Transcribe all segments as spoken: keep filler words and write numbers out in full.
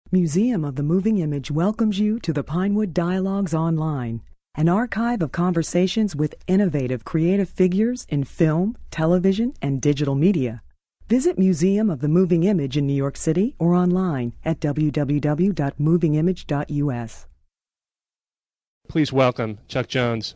Museum of the Moving Image welcomes you to the Pinewood Dialogues Online, an archive of conversations with innovative creative figures in film, television, and digital media. Visit Museum of the Moving Image in New York City or online at w w w dot moving image dot u s. Please welcome Chuck Jones.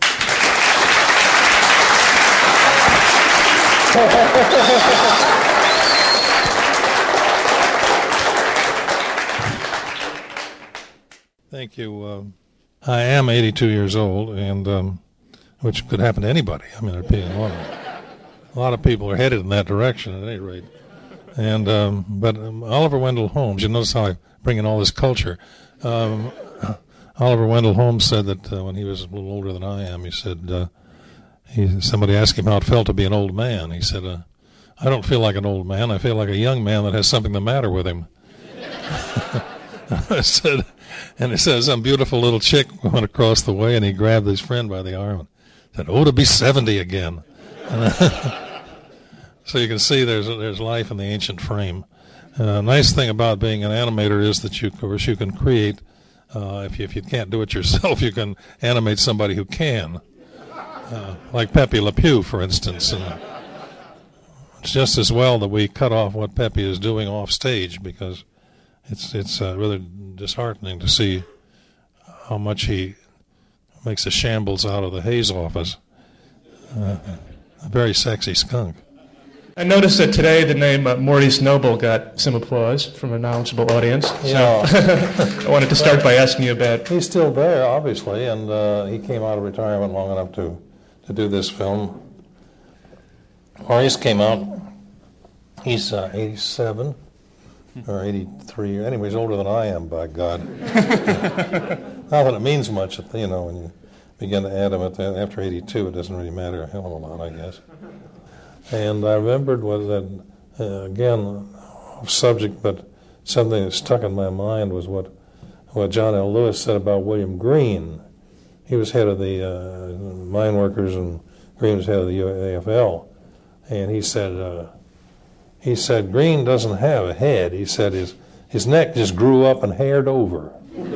Thank you. Uh, I am eighty-two years old, and um, which could happen to anybody. I mean, there'd be a lot of, a lot of people are headed in that direction at any rate. And um, but um, Oliver Wendell Holmes, you notice how I bring in all this culture. Um, Oliver Wendell Holmes said that uh, when he was a little older than I am, he said uh, he somebody asked him how it felt to be an old man. He said, uh, "I don't feel like an old man. I feel like a young man that has something the matter with him." I said, and he said, some beautiful little chick went across the way, and he grabbed his friend by the arm and said, "Oh, to be seventy again." And, uh, so you can see there's there's life in the ancient frame. Uh, nice thing about being an animator is that you, of course, you can create. Uh, if you, if you can't do it yourself, you can animate somebody who can, uh, like Pepe Le Pew, for instance. And it's just as well that we cut off what Pepe is doing off stage, because it's it's uh, rather disheartening to see how much he makes a shambles out of the Hayes office. Uh, a very sexy skunk. I noticed that today the name uh, Maurice Noble got some applause from a knowledgeable audience. So Yeah. I wanted to start by asking you about... He's still there, obviously, and uh, he came out of retirement long enough to, to do this film. Maurice came out, he's uh, eighty-seven, or eighty-three, anyway, he's older than I am, by God. Not that it means much, you know, when you begin to add him at the, after eighty-two, it doesn't really matter a hell of a lot, I guess. And I remembered was that, uh, again, off subject, but something that stuck in my mind was what, what John L. Lewis said about William Green. He was head of the uh, mine workers, and Green was head of the U A F L. And he said, uh, he said, Green doesn't have a head. He said his his neck just grew up and haired over.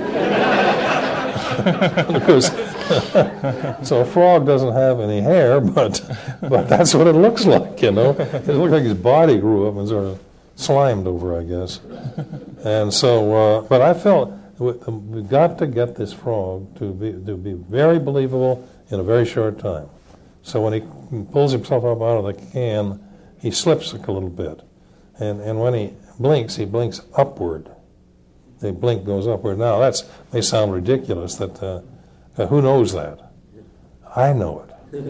Because so a frog doesn't have any hair, but but that's what it looks like, you know. It looks like his body grew up and sort of slimed over, I guess. And so, uh, but I felt we've got to get this frog to be to be very believable in a very short time. So when he pulls himself up out of the can, he slips a little bit, and and when he blinks, he blinks upward. The blink goes upward. Now that may sound ridiculous. That uh, uh, who knows that? I know it.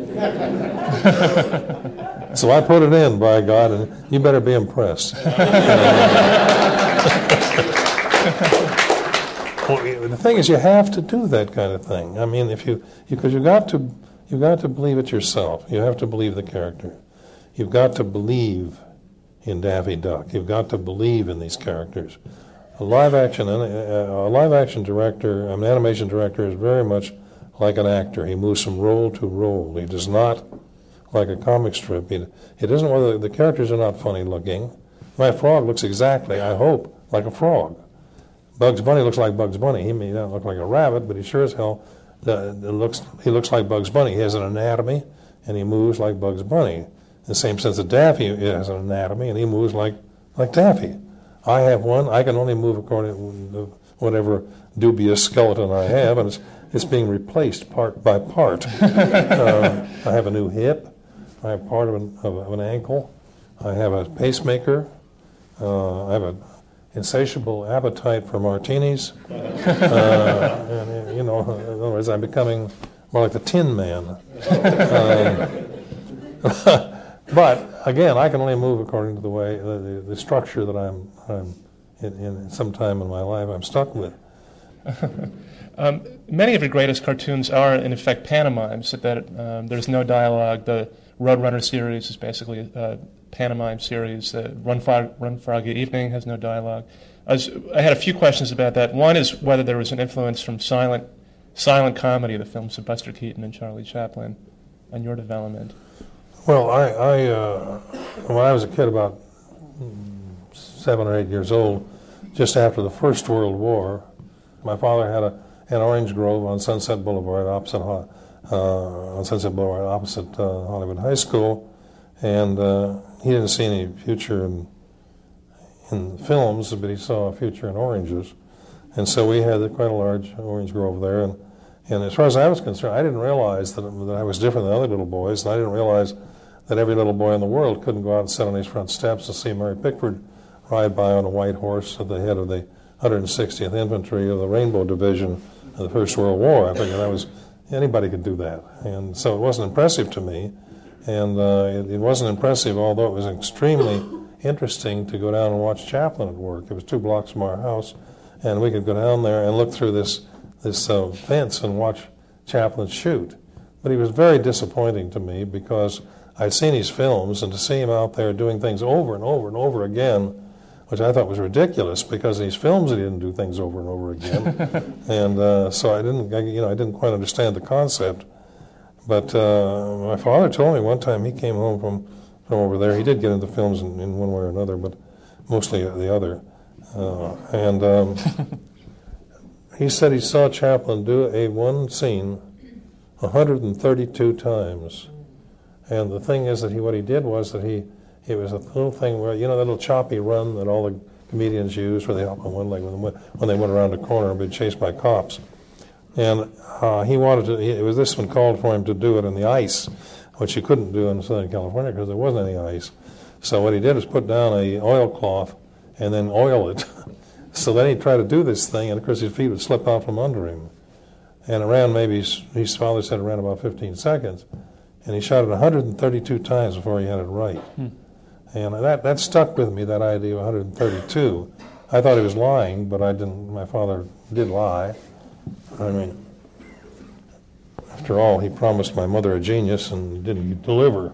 So I put it in, by God, and you better be impressed. Well, the thing is, you have to do that kind of thing. I mean, if you because you, you got to you got to believe it yourself. You have to believe the character. You've got to believe in Daffy Duck. You've got to believe in these characters. A live action, a live action director, an animation director, is very much like an actor. He moves from role to role. He does not, like a comic strip. He, it isn't whether the characters are not funny looking. My frog looks exactly, I hope, like a frog. Bugs Bunny looks like Bugs Bunny. He may not look like a rabbit, but he sure as hell uh, looks. He looks like Bugs Bunny. He has an anatomy, and he moves like Bugs Bunny. In the same sense that Daffy has an anatomy, and he moves like like Daffy. I have one. I can only move according to whatever dubious skeleton I have, and it's, it's being replaced part by part. uh, I have a new hip. I have part of an, of an ankle. I have a pacemaker. Uh, I have an insatiable appetite for martinis. Uh, and, you know, in other words, I'm becoming more like the Tin Man. Uh, But again, I can only move according to the way the, the, the structure that I'm, I'm in, in some time in my life I'm stuck with. um, many of your greatest cartoons are in effect pantomimes. That um, there's no dialogue. The Roadrunner series is basically a pantomime series. Uh, Run, Frog, Run Froggy Evening has no dialogue. I, was, I had a few questions about that. One is whether there was an influence from silent silent comedy, the films of Buster Keaton and Charlie Chaplin, on your development. Well, I, I uh, when I was a kid, about seven or eight years old, just after the First World War. My father had a, an orange grove on Sunset Boulevard, opposite uh, on Sunset Boulevard, opposite uh, Hollywood High School, and uh, he didn't see any future in in films, but he saw a future in oranges, and so we had quite a large orange grove there. And, and as far as I was concerned, I didn't realize that, that I was different than other little boys, and I didn't realize that every little boy in the world couldn't go out and sit on these front steps and see Mary Pickford ride by on a white horse at the head of the one hundred sixtieth Infantry of the Rainbow Division of the First World War. I figured that was, anybody could do that. And so it wasn't impressive to me, and uh, it, it wasn't impressive, although it was extremely interesting to go down and watch Chaplin at work. It was two blocks from our house, and we could go down there and look through this, this uh, fence and watch Chaplin shoot. But he was very disappointing to me because I'd seen his films, and to see him out there doing things over and over and over again, which I thought was ridiculous, because in these films he didn't do things over and over again, and uh, so I didn't, you know, I didn't quite understand the concept. But uh, my father told me one time he came home from, from over there. He did get into films in, in one way or another, but mostly the other. Uh, and um, he said he saw Chaplin do a one scene one hundred thirty-two times. And the thing is that he, what he did was that he, it was a little thing where, you know, that little choppy run that all the comedians use, where they hop on one leg when they went, when they went around a corner and been chased by cops. And uh, he wanted to, it was this one called for him to do it in the ice, which you couldn't do in Southern California because there wasn't any ice. So what he did was put down a oilcloth and then oil it. So then he'd try to do this thing, and of course his feet would slip out from under him. And it ran maybe, his father said it ran about fifteen seconds. And he shot it one hundred thirty-two times before he had it right. Hmm. And that, that stuck with me, that idea of one hundred thirty-two. I thought he was lying, but I didn't. My father did lie. I mean, after all, he promised my mother a genius and didn't deliver.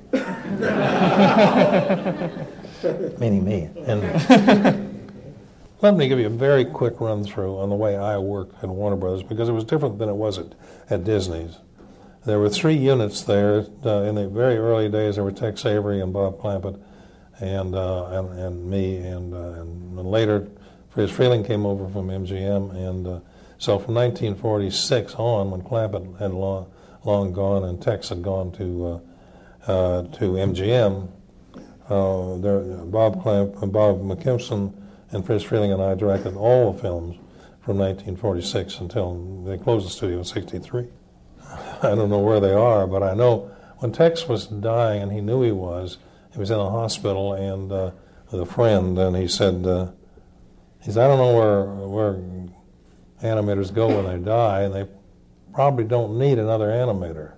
Meaning me. And let me give you a very quick run-through on the way I worked at Warner Brothers, because it was different than it was at, at Disney's. There were three units there. Uh, in the very early days, there were Tex Avery and Bob Clampett and uh, and, and me, and, uh, and later Fritz Freeling came over from M G M. And uh, so from nineteen forty-six on, when Clampett had long, long gone and Tex had gone to uh, uh, to M G M, uh, there, Bob Clamp, Bob McKimson and Fritz Freeling and I directed all the films from nineteen forty-six until they closed the studio in sixty-three. I don't know where they are, but I know when Tex was dying, and he knew he was, he was in a hospital and uh, with a friend, and he said, uh, he said, I don't know where where animators go when they die, and they probably don't need another animator.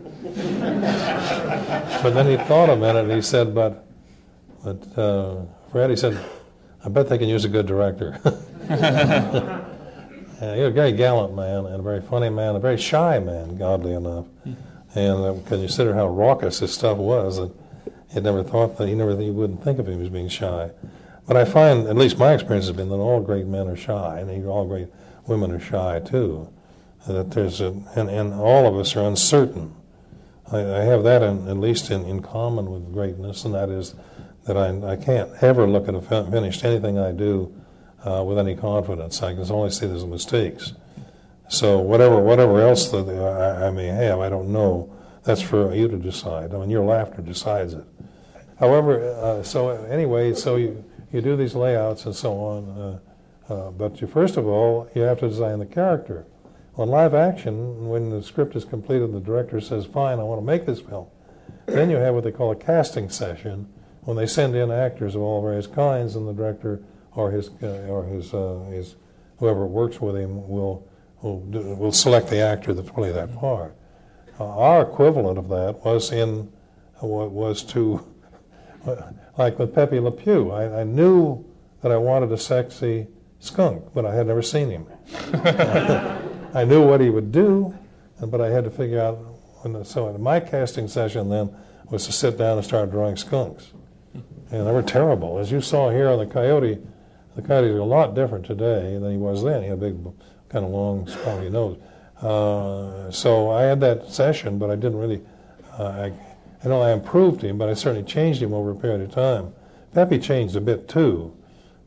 But then he thought a minute, and he said, but, but uh, Fred, he said, I bet they can use a good director. Uh, he was a very gallant man and a very funny man, a very shy man, oddly enough. Mm. And uh, can you consider how raucous his stuff was, that he had never thought that he never he wouldn't think of him as being shy. But I find, at least my experience has been, that all great men are shy, and all great women are shy too. That there's a, and, and all of us are uncertain. I, I have that in, at least in, in common with greatness, and that is that I, I can't ever look at a finished anything I do Uh, with any confidence. I can only see there's mistakes. So whatever whatever else that I, I may have, I don't know. That's for you to decide. I mean, your laughter decides it. However, uh, so anyway, so you, you do these layouts and so on, uh, uh, but you, first of all, you have to design the character. On live action, when the script is completed, the director says, fine, I want to make this film. Then you have what they call a casting session, when they send in actors of all various kinds, and the director or his uh, or his uh, his whoever works with him will will do, will select the actor to play that part. Uh, our equivalent of that was in uh, was to uh, like with Pepe Le Pew. I, I knew that I wanted a sexy skunk, but I had never seen him. I knew what he would do, but I had to figure out. When the, so my casting session then was to sit down and start drawing skunks, and they were terrible, as you saw here on the Coyote. The Coyote is a lot different today than he was then. He had a big, kind of long, spotty nose. Uh, so I had that session, but I didn't really. Uh, I, I know I improved him, but I certainly changed him over a period of time. Pepe changed a bit too,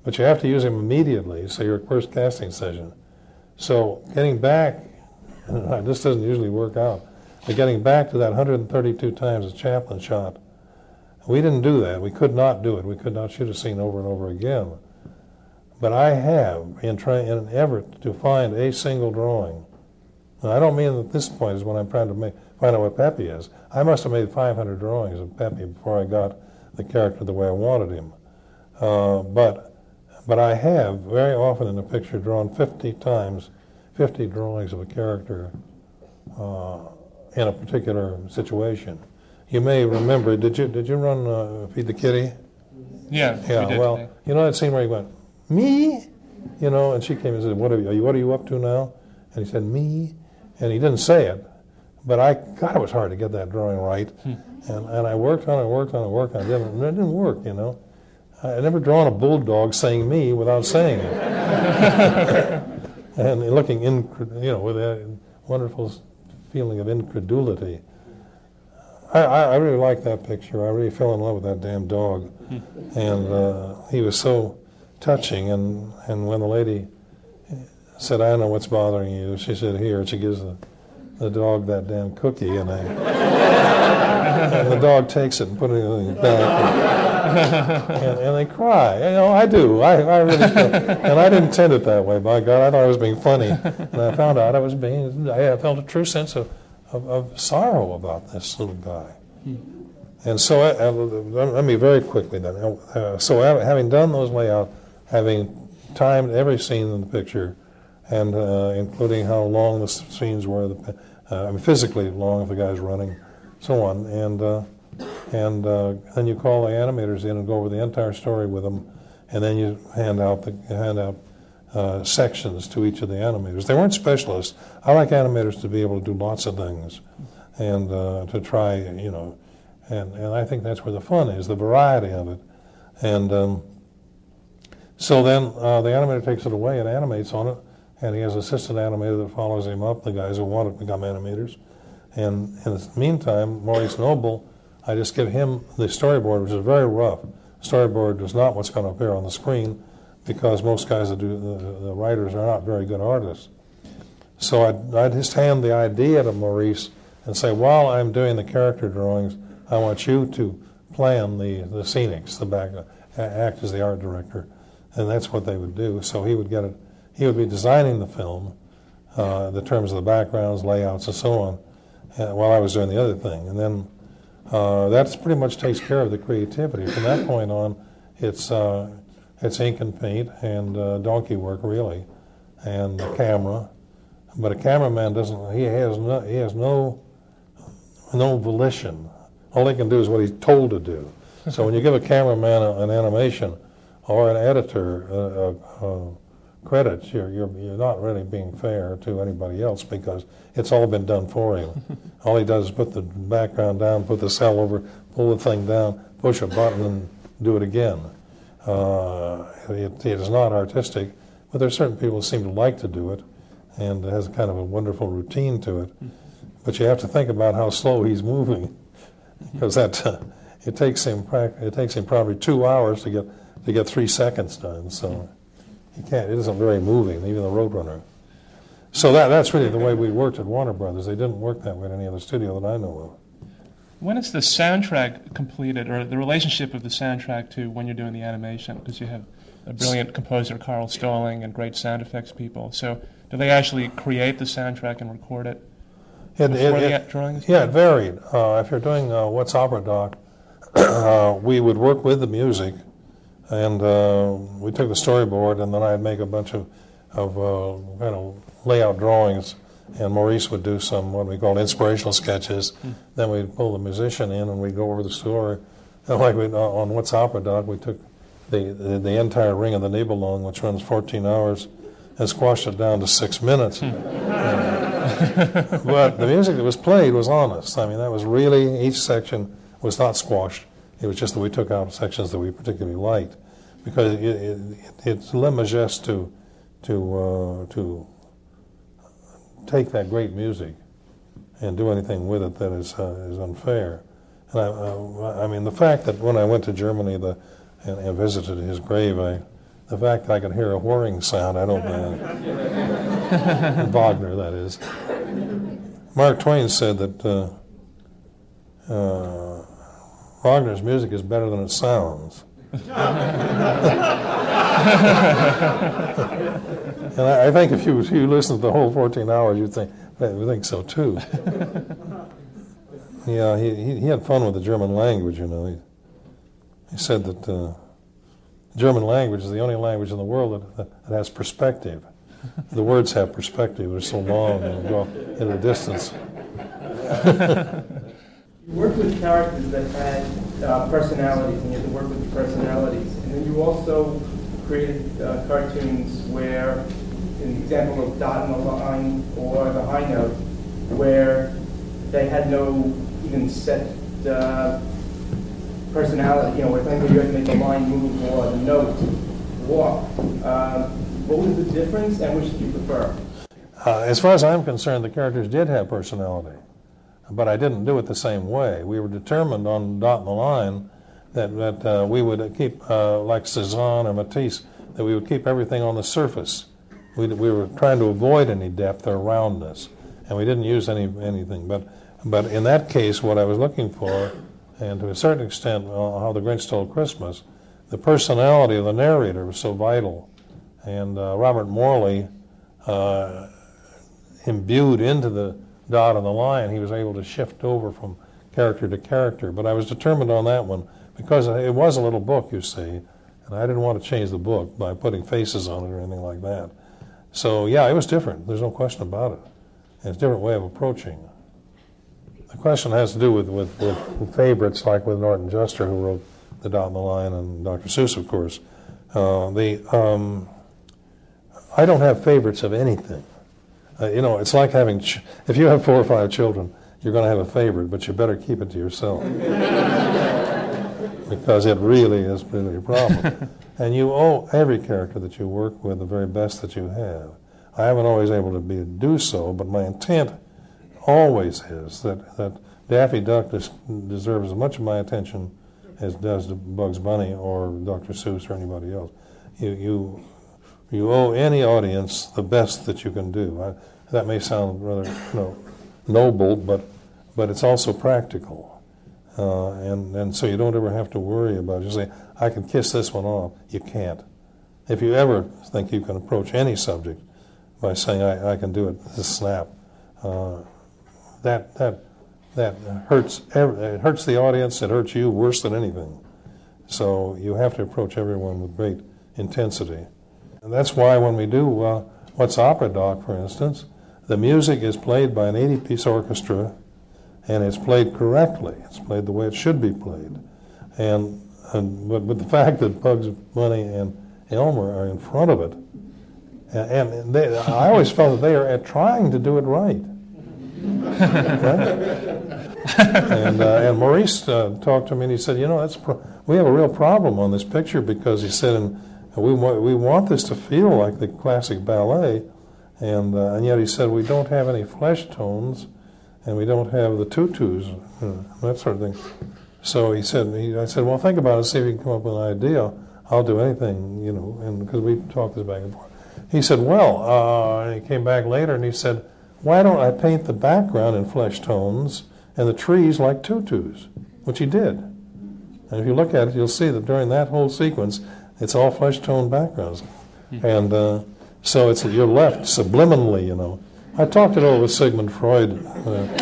but you have to use him immediately, so your first casting session. So getting back, this doesn't usually work out, but getting back to that one hundred thirty-two times that Chaplin shot, we didn't do that. We could not do it. We could not shoot a scene over and over again. But I have, in, try, in an effort to find a single drawing, and I don't mean that this point is when I'm trying to make, find out what Pepe is. I must have made five hundred drawings of Pepe before I got the character the way I wanted him. Uh, but, but I have very often in a picture drawn fifty times, fifty drawings of a character uh, in a particular situation. You may remember, did you did you run uh, Feed the Kitty? Yeah, Yeah, we did well, today. you know that scene where he went, me? You know, and she came and said, what are you, what are you up to now? And he said, me? And he didn't say it, but I, God, it was hard to get that drawing right. Hmm. And, and I worked on it, worked on it, worked on it, and it didn't work, you know. I had never drawn a bulldog saying me without saying it. And looking, incred- you know, with that wonderful feeling of incredulity. I, I, I really liked that picture. I really fell in love with that damn dog. Hmm. And uh, he was so touching. And, and when the lady said, I know what's bothering you, she said, here, and she gives the, the dog that damn cookie, and, I, and the dog takes it and puts it in his back, and, and, and they cry. You know, I do. I, I really feel, and I didn't intend it that way, by God. I thought I was being funny, and I found out I was being, I felt a true sense of, of, of sorrow about this little guy. Hmm. And so, I, I, let me very quickly then, uh, so having done those layouts, having timed every scene in the picture, and uh, including how long the scenes were, the, uh, I mean physically long if the guy's running, so on, and uh, and uh, then you call the animators in and go over the entire story with them, and then you hand out the hand out uh, sections to each of the animators. They weren't specialists. I like animators to be able to do lots of things, and uh, to try, you know, and and I think that's where the fun is, the variety of it, and um, so then uh, the animator takes it away and animates on it. And he has an assistant animator that follows him up, the guys who want to become animators. And in the meantime, Maurice Noble, I just give him the storyboard, which is very rough. Storyboard is not what's going to appear on the screen, because most guys that do, the, the writers are not very good artists. So I'd, I'd just hand the idea to Maurice and say, while I'm doing the character drawings, I want you to plan the, the scenics, the back, act as the art director. And that's what they would do. So he would get it. He would be designing the film, uh, the terms of the backgrounds, layouts, and so on, uh, while I was doing the other thing. And then uh, that pretty much takes care of the creativity. From that point on, it's uh, it's ink and paint and uh, donkey work, really, and the camera. But a cameraman doesn't. He has no. He has no. No volition. All he can do is what he's told to do. So when you give a cameraman a, an animation or an editor uh, uh, credits, you're, you're you're not really being fair to anybody else, because it's all been done for him. All he does is put the background down, put the cell over, pull the thing down, push a button, and do it again. Uh, it, it is not artistic, but there are certain people who seem to like to do it, and it has kind of a wonderful routine to it. But you have to think about how slow he's moving, because that uh, it takes him it takes him probably two hours to get to get three seconds done. So. You can't. It isn't very moving, even the Roadrunner. So that that's really the way we worked at Warner Brothers. They didn't work that way at any other studio that I know of. When is the soundtrack completed, or the relationship of the soundtrack to when you're doing the animation? Because you have a brilliant composer, Carl Stalling, and great sound effects people. So do they actually create the soundtrack and record it It, before it, the it, drawings? Yeah, it varied. Uh, if you're doing uh, What's Opera Doc, uh, we would work with the music. And uh, we took the storyboard, and then I'd make a bunch of, of uh, kind of layout drawings, and Maurice would do some what we called inspirational sketches. Mm. Then we'd pull the musician in, and we'd go over the story. And like we, on What's Opera Doc, we took the, the, the entire Ring of the Nibelung, which runs fourteen hours, and squashed it down to six minutes. Mm. Uh, but the music that was played was honest. I mean, that was really, each section was not squashed. It was just that we took out sections that we particularly liked, because it, it, it's le majeste to to uh, to take that great music and do anything with it that is uh, is unfair. And I, uh, I mean, the fact that when I went to Germany the, and, and visited his grave, I, the fact that I could hear a whirring sound, I don't know. Wagner, that is. Mark Twain said that uh, uh, Wagner's music is better than it sounds. And I, I think if you, if you listen to the whole fourteen hours, you'd think, I would think so too. Yeah, he, he he had fun with the German language, you know. He, he said that uh, the German language is the only language in the world that, that has perspective. The words have perspective. They're so long and go in the distance. You worked with characters that had uh, personalities, and you had to work with the personalities. And then you also created uh, cartoons where, in the example of Dot and the Line or The High Note, where they had no even set uh, personality, you know, where maybe you had to make the line move or the note walk. Uh, what was the difference, and which did you prefer? Uh, as far as I'm concerned, the characters did have personality, but I didn't do it the same way. We were determined on Dot and the Line that, that uh, we would keep, uh, like Cezanne or Matisse, that we would keep everything on the surface. We, we were trying to avoid any depth or roundness, and we didn't use any anything. But, but in that case, what I was looking for, and to a certain extent, uh, How the Grinch Stole Christmas, the personality of the narrator was so vital. And uh, Robert Morley, uh, imbued into the Dot and the Line, he was able to shift over from character to character. But I was determined on that one because it was a little book, you see, and I didn't want to change the book by putting faces on it or anything like that. So yeah, it was different. There's no question about it. And it's a different way of approaching. The question has to do with, with, with favorites, like with Norton Juster, who wrote the Dot and the Line, and Doctor Seuss, of course. Uh, the um, I don't have favorites of anything. Uh, you know, it's like having, ch- if you have four or five children, you're going to have a favorite, but you better keep it to yourself. Because it really is really a problem. And you owe every character that you work with the very best that you have. I haven't always able to be, do so, but my intent always is that, that Daffy Duck des- deserves as much of my attention as does Bugs Bunny or Doctor Seuss or anybody else. You, you You owe any audience the best that you can do. I, that may sound rather you know, noble, but but it's also practical. Uh, and, and so you don't ever have to worry about it. You say, I can kiss this one off. You can't. If you ever think you can approach any subject by saying, I, I can do it, this snap, uh, that that that hurts, it hurts the audience, it hurts you worse than anything. So you have to approach everyone with great intensity. And that's why when we do uh, What's Opera Doc, for instance, the music is played by an eighty-piece orchestra, and it's played correctly. It's played the way it should be played. And, and but, but the fact that Bugs Bunny and Elmer are in front of it, and, and they, I always felt that they are trying to do it right. Right? and uh, and Maurice uh, talked to me, and he said, you know, that's pro- we have a real problem on this picture, because he said, and we want we want this to feel like the classic ballet, and uh, and yet he said we don't have any flesh tones, and we don't have the tutus, you know, that sort of thing. So he said, he, I said, well, think about it, see if you can come up with an idea. I'll do anything, you know, and because we talked this back and forth. He said, well, uh, and he came back later and he said, why don't I paint the background in flesh tones and the trees like tutus, which he did. And if you look at it, you'll see that during that whole sequence, it's all flesh tone backgrounds. Mm-hmm. And uh, so it's you're left subliminally, you know. I talked it over with Sigmund Freud, uh, and,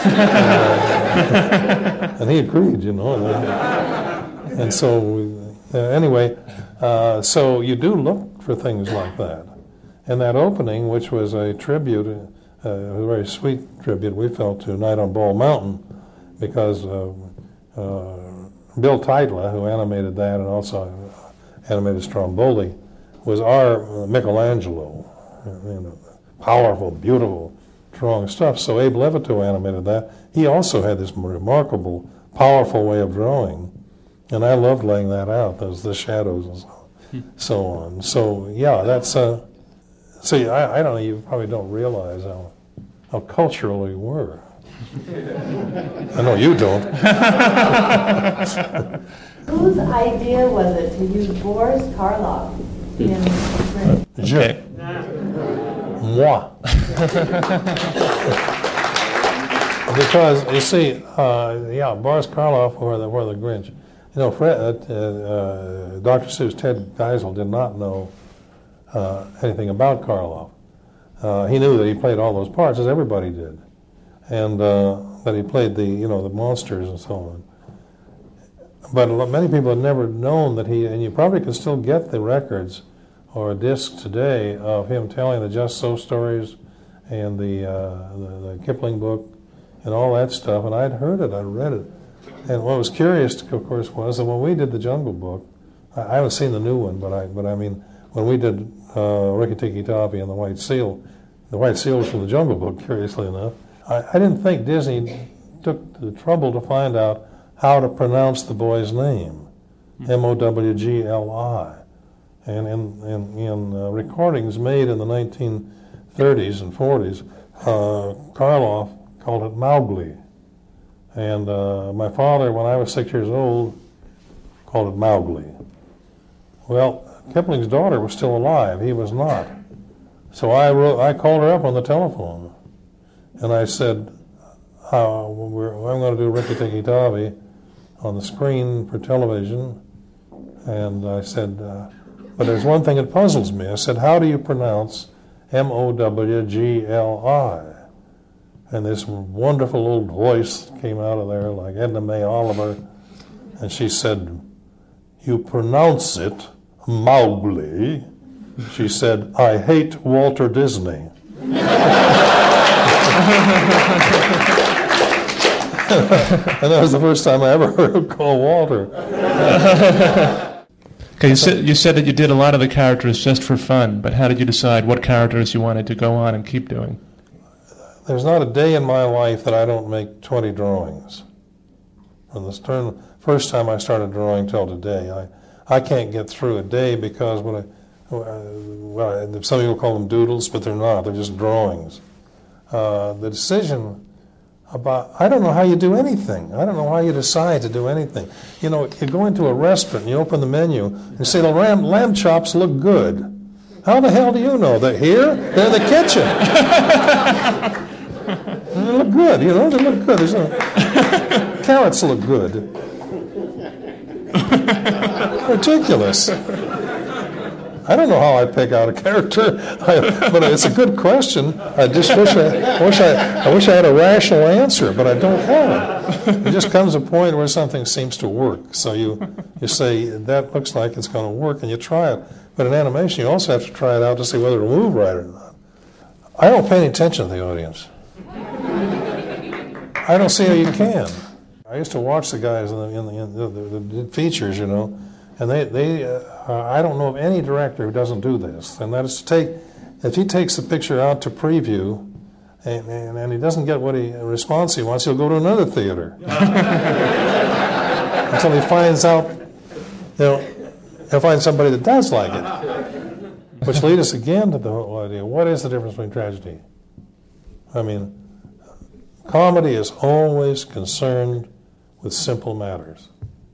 uh, and he agreed, you know. And, and so, we, uh, anyway, uh, so you do look for things like that. And that opening, which was a tribute, uh, a very sweet tribute we felt to Night on Bald Mountain, because uh, uh, Bill Teitla, who animated that and also animated Stromboli, was our Michelangelo. You know, powerful, beautiful, strong stuff. So Abe Levito animated that. He also had this remarkable, powerful way of drawing, and I loved laying that out. Those the shadows and so, so on. So yeah, that's. Uh, see, I, I don't know. You probably don't realize how how cultural we were. I know you don't. Whose idea was it to use Boris Karloff Yeah. Je. Okay. Moi. Because, you see, uh, yeah, Boris Karloff or the, or the Grinch. You know, Fred, uh, uh, Doctor Seuss, Ted Geisel did not know uh, anything about Karloff. Uh, he knew that he played all those parts, as everybody did, and uh, that he played the, you know, the monsters and so on. But a lot, many people had never known that he, and you probably could still get the records or discs today of him telling the Just So stories and the, uh, the, the Kipling book and all that stuff, and I'd heard it, I'd read it. And what was curious, of course, was that when we did the Jungle Book, I, I haven't seen the new one, but I, but I mean, when we did uh, Rikki Tikki Tavi and the White Seal, the White Seal was from the Jungle Book, curiously enough, I, I didn't think Disney took the trouble to find out how to pronounce the boy's name, M O W G L I. And in, in, in uh, recordings made in the nineteen thirties and forties, uh, Karloff called it Mowgli. And uh, my father, when I was six years old, called it Mowgli. Well, Kipling's daughter was still alive. He was not. So I wrote, I called her up on the telephone, and I said, uh, we're, I'm going to do Rikki Tikki Tavi on the screen for television. And I said, uh, but there's one thing that puzzles me. I said, how do you pronounce M O W G L I? And this wonderful old voice came out of there like Edna May Oliver, and she said, you pronounce it Mowgli. She said, I hate Walter Disney. And that was the first time I ever heard him call Walter. Okay, you said, you said that you did a lot of the characters just for fun, but how did you decide what characters you wanted to go on and keep doing? There's not a day in my life that I don't make twenty drawings. From the stern, first time I started drawing till today, I, I can't get through a day because when I, well, some people call them doodles, but they're not. They're just drawings. Uh, the decision about, I don't know how you do anything. I don't know how you decide to do anything. You know, you go into a restaurant, you open the menu, and you say, the lamb, lamb chops look good. How the hell do you know? They're here? They're in the kitchen. They look good, you know, they look good. There's no, carrots look good. Ridiculous. I don't know how I pick out a character, I, but it's a good question. I just wish I, wish I, I wish I had a rational answer, but I don't have it. It just comes a point where something seems to work. So you, you say, that looks like it's going to work, and you try it. But in animation, you also have to try it out to see whether it'll move right or not. I don't pay any attention to the audience. I don't see how you can. I used to watch the guys in the, in the, in the, the, the features, you know, and they, they uh, I don't know of any director who doesn't do this. And that is to take, if he takes the picture out to preview, and, and, and he doesn't get what he a response he wants, he'll go to another theater until he finds out, you know, he'll find somebody that does like it. Which leads us again to the whole idea, what is the difference between tragedy? I mean, comedy is always concerned with simple matters.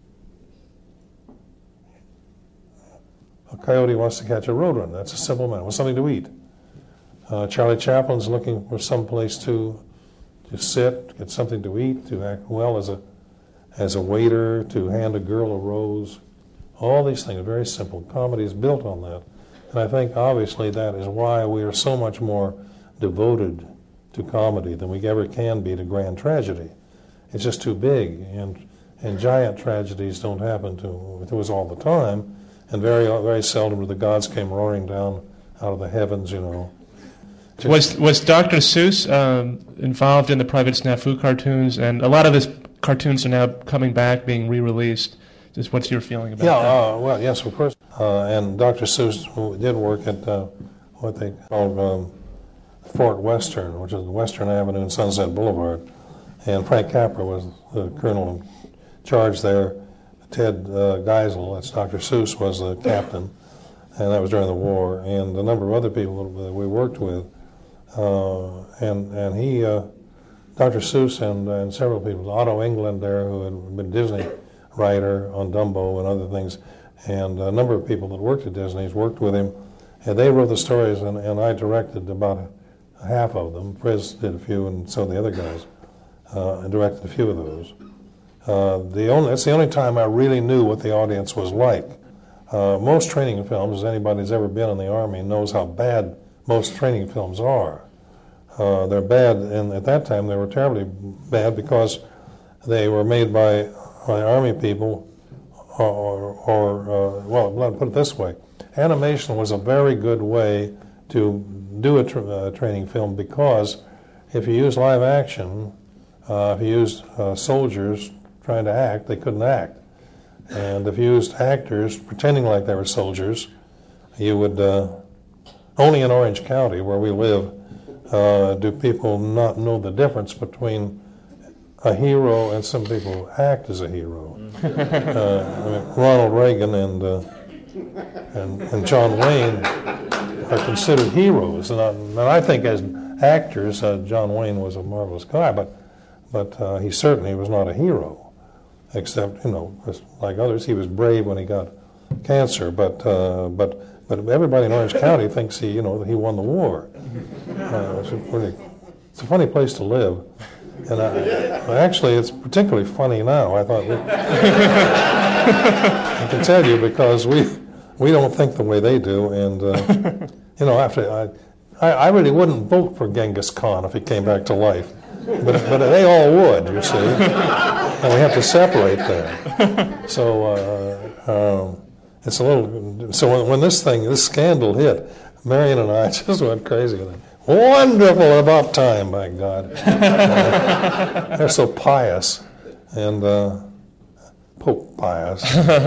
A coyote wants to catch a roadrunner. That's a simple matter. Wants something to eat. Uh, Charlie Chaplin's looking for some place to to sit, get something to eat, to act well as a as a waiter, to hand a girl a rose. All these things are very simple. Comedy is built on that. And I think obviously that is why we are so much more devoted to comedy than we ever can be to grand tragedy. It's just too big, and and giant tragedies don't happen to, to us all the time, and very very seldom do the gods came roaring down out of the heavens, you know. Just was was Doctor Seuss um, involved in the Private Snafu cartoons? And a lot of his cartoons are now coming back, being re-released. Just what's your feeling about yeah, that? Yeah, uh, well, yes, of course. Uh, and Doctor Seuss did work at uh, what they called um, Fort Western, which is Western Avenue and Sunset Boulevard. And Frank Capra was the colonel in charge there. Ted uh, Geisel, that's Doctor Seuss, was the captain, and that was during the war. And a number of other people that we worked with. Uh, and and he, uh, Doctor Seuss and, and several people, Otto England there, who had been Disney writer on Dumbo and other things, And a number of people that worked at Disney's worked with him, and they wrote the stories, and, and I directed about a, half of them. Fritz did a few, and so the other guys. Uh, I directed a few of those. Uh, the only, that's the only time I really knew what the audience was like. Uh, most training films, as anybody who's ever been in the Army knows how bad most training films are. Uh, they're bad, and at that time they were terribly bad because they were made by, by Army people, or, or uh, well, let me put it this way. Animation was a very good way to do a tra uh, training film, because if you use live action, uh, if you used uh, soldiers trying to act, they couldn't act. And if you used actors pretending like they were soldiers, you would, uh, only in Orange County, where we live, uh, do people not know the difference between a hero and some people act as a hero. uh, I mean, Ronald Reagan and, uh, and, and John Wayne are considered heroes. And I, and I think as actors, uh, John Wayne was a marvelous guy, but, but uh, he certainly was not a hero. Except, you know, like others, he was brave when he got cancer. But uh, but but everybody in Orange County thinks he, you know, he won the war. Uh, it's, a pretty, it's a funny place to live, and I, actually, it's particularly funny now. I thought we, I can tell you because we we don't think the way they do, and uh, you know, after I, I I really wouldn't vote for Genghis Khan if he came back to life. But, but they all would, you see, and we have to separate them. So uh, um, it's a little. So when, when this thing, this scandal hit, Marion and I just went crazy. Wonderful, about time, by God. Uh, they're so pious, and uh, Pope pious.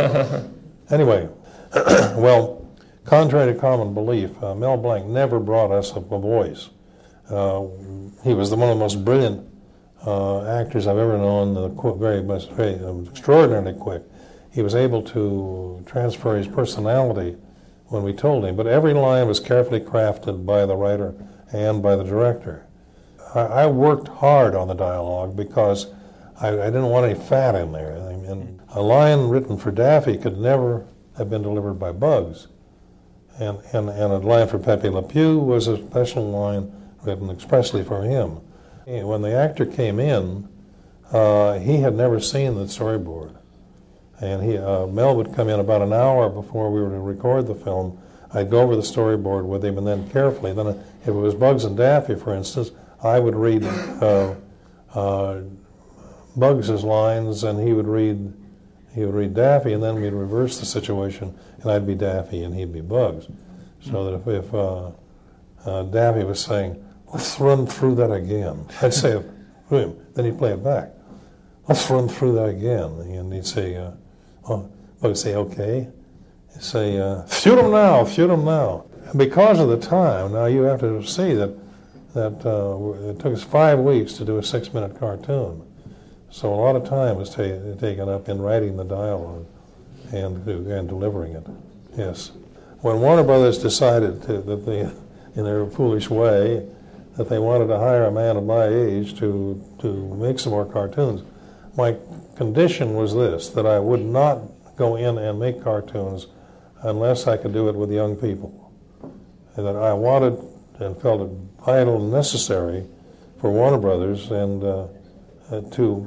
Anyway, well, contrary to common belief, uh, Mel Blanc never brought us a, a voice. Uh, he was the, one of the most brilliant uh, actors I've ever known, uh, very, very um, extraordinarily quick. He was able to transfer his personality when we told him, but every line was carefully crafted by the writer and by the director. I, I worked hard on the dialogue because I, I didn't want any fat in there. I mean, a line written for Daffy could never have been delivered by Bugs. And, and, and a line for Pepe Le Pew was a special line written expressly for him. When the actor came in, uh, he had never seen the storyboard. And he, uh, Mel would come in about an hour before we were to record the film. I'd go over the storyboard with him, and then carefully, then if it was Bugs and Daffy, for instance, I would read uh, uh, Bugs's lines, and he would read he would read Daffy, and then we'd reverse the situation, and I'd be Daffy, and he'd be Bugs. So that if, if uh, uh, Daffy was saying, "Let's run through that again," I'd say it to him. Then he'd play it back. "Let's run through that again." And he'd say, uh, oh, I'd say, "Okay." He'd say, uh, "Shoot him now, shoot him now." And because of the time, now you have to see that that uh, it took us five weeks to do a six-minute cartoon. So a lot of time was ta taken up in writing the dialogue and, and delivering it. Yes. When Warner Brothers decided to, that they, in their foolish way, that they wanted to hire a man of my age to, to make some more cartoons, my condition was this, that I would not go in and make cartoons unless I could do it with young people. And that I wanted and felt it vital and necessary for Warner Brothers and uh, uh, to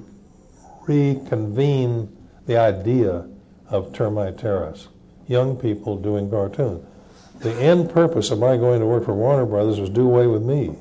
reconvene the idea of Termite Terrace, young people doing cartoons. The end purpose of my going to work for Warner Brothers was do away with me.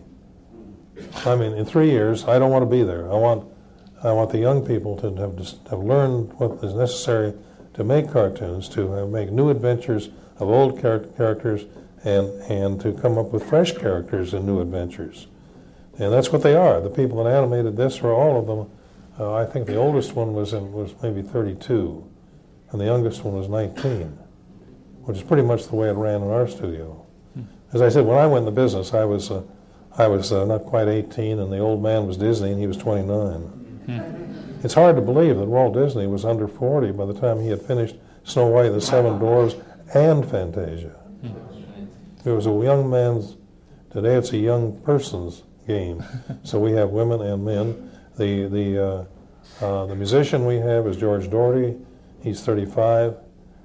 I mean, in three years, I don't want to be there. I want, I want the young people to have just have learned what is necessary to make cartoons, to have, make new adventures of old char characters, and and to come up with fresh characters and new adventures. And that's what they are. The people that animated this were all of them. Uh, I think the oldest one was in, was maybe thirty-two, and the youngest one was nineteen, which is pretty much the way it ran in our studio. As I said, when I went in the business, I was uh, I was uh, not quite eighteen, and the old man was Disney, and he was twenty-nine. Hmm. It's hard to believe that Walt Disney was under forty by the time he had finished Snow White and the Seven Dwarfs and Fantasia. Hmm. It was a young man's, today it's a young person's game. So we have women and men. The, the, uh, uh, the musician we have is George Doherty. He's thirty-five.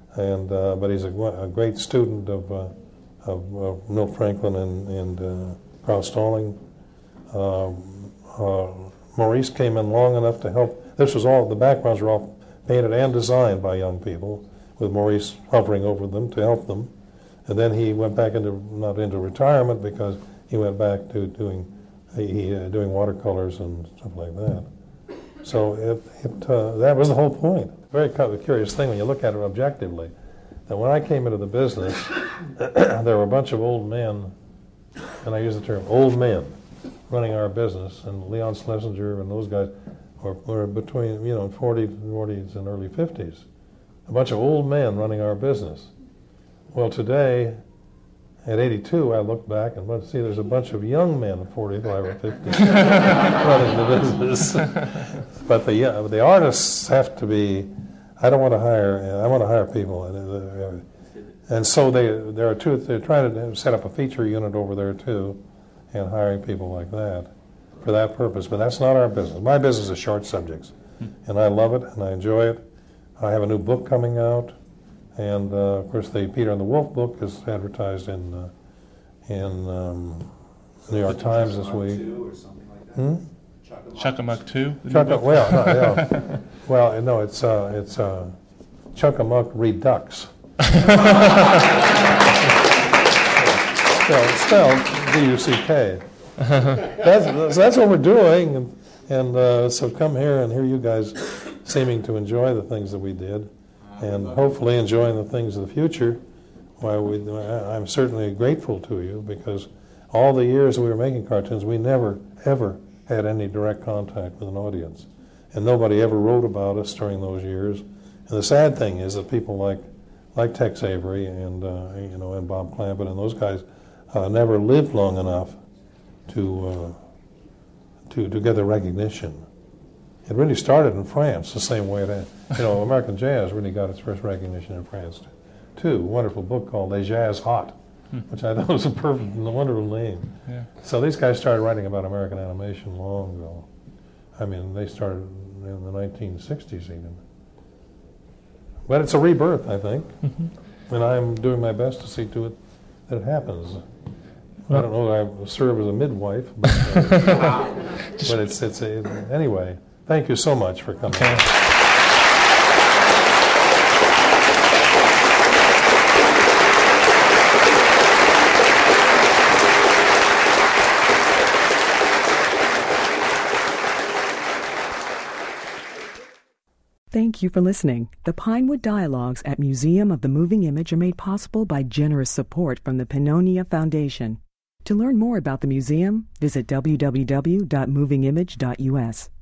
and uh, but he's a, a great student of uh, of uh, Milt Franklin and, and uh, Carl Stalling. Uh, uh, Maurice came in long enough to help. This was all, the backgrounds were all painted and designed by young people, with Maurice hovering over them to help them. And then he went back into, not into retirement, because he went back to doing he, uh, doing watercolors and stuff like that. So it, it uh, that was the whole point. Very kind of a curious thing when you look at it objectively. That when I came into the business, there were a bunch of old men, and I use the term old men, running our business, and Leon Schlesinger and those guys were, were between, you know, forties and early fifties. A bunch of old men running our business. Well, today, at eighty-two, I look back and see there's a bunch of young men, forty-five or fifty, running the business. But the uh, the artists have to be. I don't want to hire. I want to hire people, and, uh, and so they there are two. They're trying to set up a feature unit over there too, and hiring people like that for that purpose. But that's not our business. My business is short subjects, and I love it and I enjoy it. I have a new book coming out, and uh, of course the Peter and the Wolf book is advertised in uh, in um, New York Times this week. Hmm? Chuck-a-Muck two? Chuck-a- well, no, yeah. well, no, it's uh, it's uh, Chuck-a-Muck Redux. Spelled, spelled D U C K. That's that's what we're doing, and and uh, so come here and hear you guys seeming to enjoy the things that we did, and hopefully enjoying the things of the future. Why we, I'm certainly grateful to you, because all the years we were making cartoons, we never ever had any direct contact with an audience, and nobody ever wrote about us during those years. And the sad thing is that people like like Tex Avery and uh, you know and Bob Clampett and those guys uh, never lived long enough to uh, to to get the recognition. It really started in France the same way that, you know, American jazz really got its first recognition in France too. A wonderful book called Les Jazz Hot, hmm. which I thought was a perfect and wonderful name. Yeah. So these guys started writing about American animation long ago. I mean, they started in the nineteen sixties even. But it's a rebirth, I think, mm-hmm. and I'm doing my best to see to it that it happens. Well, I don't know, I serve as a midwife, but, uh, but it's, it's a, anyway. Thank you so much for coming. Okay. Thank you for listening. The Pinewood Dialogues at Museum of the Moving Image are made possible by generous support from the Pannonia Foundation. To learn more about the museum, visit w w w dot moving image dot u s.